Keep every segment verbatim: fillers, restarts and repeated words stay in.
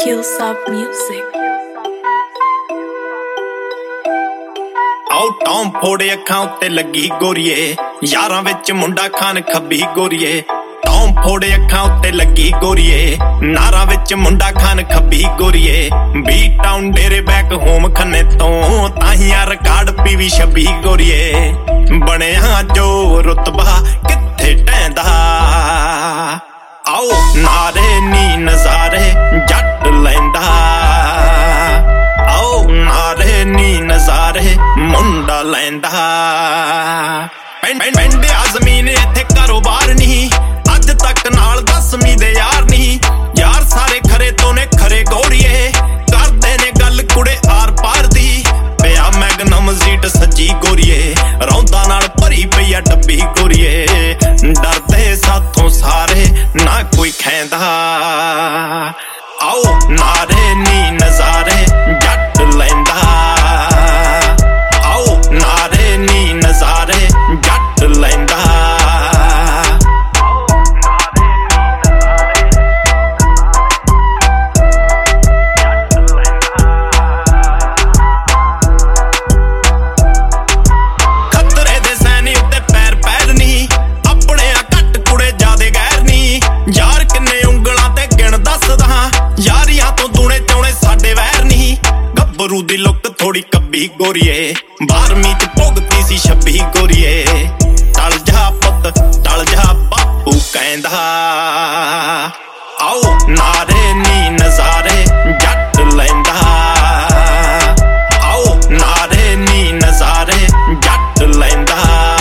Q-Sub Music. ਆਉ Tom ਫੋੜੇ ਅੱਖਾਂ ਉੱਤੇ ਲੱਗੀ ਗੋਰੀਏ, ਯਾਰਾਂ ਵਿੱਚ ਮੁੰਡਾ ਖਾਨ ਖੱਬੀ ਗੋਰੀਏ। ਟੌਮ ਫੋੜੇ ਅੱਖਾਂ ਉੱਤੇ ਲੱਗੀ ਗੋਰੀਏ, ਨਾਰਾਂ ਵਿੱਚ ਮੁੰਡਾ ਖਾਨ ਖੱਬੀ ਗੋਰੀਏ। ਬੀ ਟਾਊਨ ਡੇਰੇ ਬੈਕ ਹੋਮ ਖੰਨੇ ਤੋਂ ਤਾਹੀਆਂ ਰਿਕਾਰਡ ਪੀਵੀ ਛੱਬੀ ਗੋਰੀਏ। ਬਣਿਆ ਜੋ ਰੁਤਬਾ ਕਿੱਥੇ ਟੈਂਦਾ, ਆਓ ਨਾਰੇ ਨੀ ਨਜ਼ਾਰੇ ਜੱਟ ਲੈਂਦਾ। ਆਓ ਨਾਰੇ ਨੀ ਨਜ਼ਾਰੇ ਮੁੰਡਾ ਲੈਂਦਾ। ਪਿੰਡ ਆ ਜ਼ਮੀਨ ਇੱਥੇ ਕਾਰੋਬਾਰ ਨਹੀਂ, ਅੱਜ ਤੱਕ ਨਾਲ ਦਸਵੀਂ ਦੇ ਯਾਰ ਨਹੀਂ। ਯਾਰ ਸਾਰੇ ਖਰੇ ਤੋਂ ਨੇ ਖਰੇ ਗੋਰੀਏ, ਕਰਦੇ ਨੇ ਗੱਲ ਕੁੜੇ ਆਰ ਪਾਰ ਦੀ। ਪਿਆ ਮੈਗਨਮ ਜ਼ੀਟ ਸੱਜੀ ਗੋਰੀਏ, ਰੌਂਦਾ ਨਾਲ ਭਰੀ ਪਈ ਆ ਡੱਬੀ ਗੋਰੀਏ। ਡਰਦੇ ਸਾਥੋਂ ਸਾਰੇ ਨਾ ਕੋਈ ਖੈਂਦਾ, ਆਓ ਨਾਰੇ ਨੀ ਨਜ਼ਾਰੇ ਜੱਟ ਲੈਂਦਾ। ਆਓ ਨਾਰੇ ਨੀ ਨਜ਼ਾਰੇ ਜੱਟ ਲੈਂਦਾ। ਖਤਰੇ ਦੇ ਸੈਨੀ ਉੱਤੇ ਪੈਰ ਪੈਰ ਨਹੀਂ, ਆਪਣੇ ਆ ਘੱਟ ਕੁੜੇ ਜਾਦੇ ਗੈਰ ਨਹੀਂ। ਯਾਰ ਕਿੰਨੇ ਉਂਗਲਾਂ ਤੇ ਗਿਣ ਦੱਸਦਾ, ਯਾਰੀਆਂ ਤੋਂ ਦੂਣੇ ਚੌਣੇ ਸਾਡੇ ਵੈਰ ਨਹੀਂ। ਗੱਭਰੂ ਦੀ ਲੁੱਕ ਥੋੜੀ ਕੱਬੀ ਗੋਰੀਏ, ਬਾਰਵੀਂ ਚ ਭੁਗਤੀ ਸੀ ਛੱਬੀ ਗੋਰੀਏ। ਟਲ ਜਾ ਪੁੱਤ ਟਲ ਜਾ ਬਾਪੂ ਕਹਿੰਦਾ, ਆਓ ਨਾਰੇ ਨੀ ਨਜ਼ਾਰੇ ਜੱਟ ਲੈਂਦਾ। ਆਓ ਨਾਰੇ ਨੀ ਨਜ਼ਾਰੇ ਜੱਟ ਲੈਂਦਾ।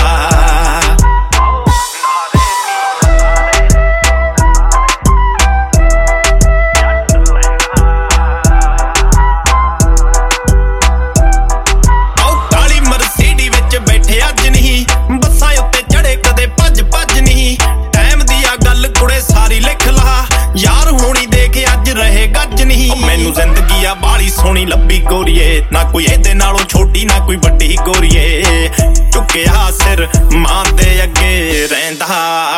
ਯਾਰ ਹੋਣੀ ਦੇਖ ਅੱਜ ਰਹੇ ਗੱਜ ਨਹੀਂ। ਮੈਨੂੰ ਜ਼ਿੰਦਗੀ ਆ ਬਾਲੀ ਸੋਹਣੀ ਲੱਭੀ ਗੋਰੀਏ, ਨਾ ਕੋਈ ਇਹਦੇ ਨਾਲੋਂ ਛੋਟੀ ਨਾ ਕੋਈ ਵੱਡੀ ਗੋਰੀਏ। ਝੁਕਿਆ ਸਿਰ ਮਾਂ ਦੇ ਅੱਗੇ ਰਹਿੰਦਾ।